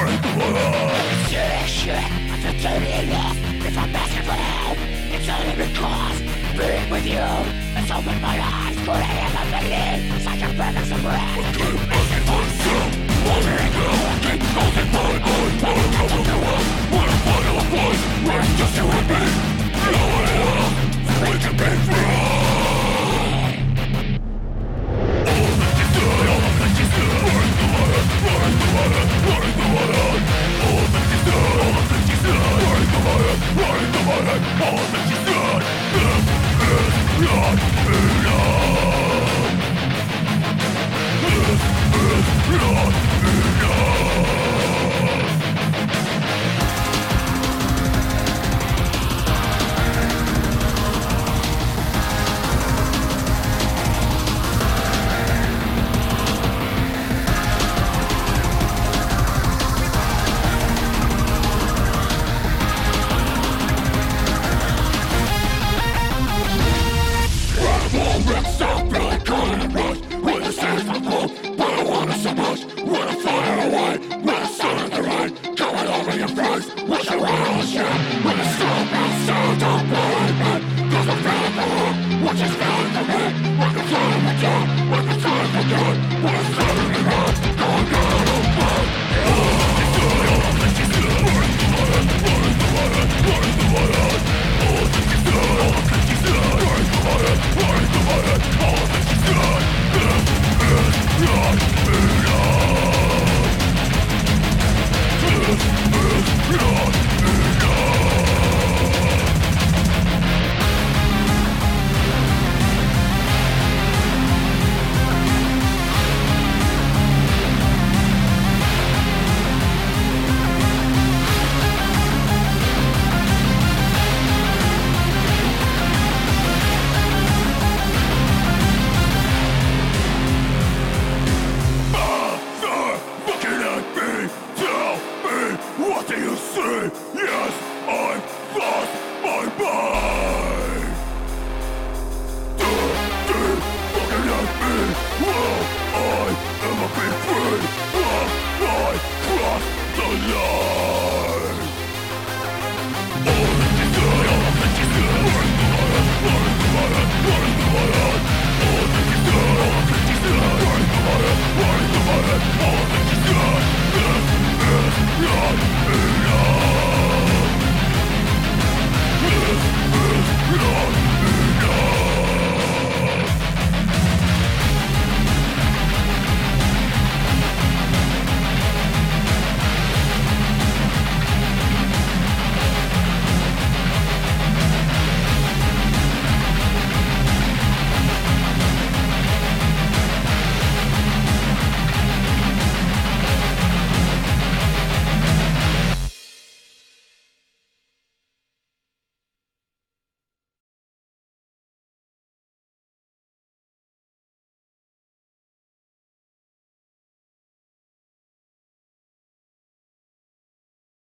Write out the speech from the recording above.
Shit, I'm just getting lost. If I'm asking for help, it's only because being with you has opened my eyes. Could I ever believe such a perfect surprise? I keep asking for yourself. Wondering how I keep closing my eyes. Wanna come with the world, wanna find a place where it's just you and me. No one else, so we can be free. All that you said, all that you said. Running the water, running the water, running the water. All that you said, all that you said. Running the water, running the water. All that you said. This is not enough. This is not enough. All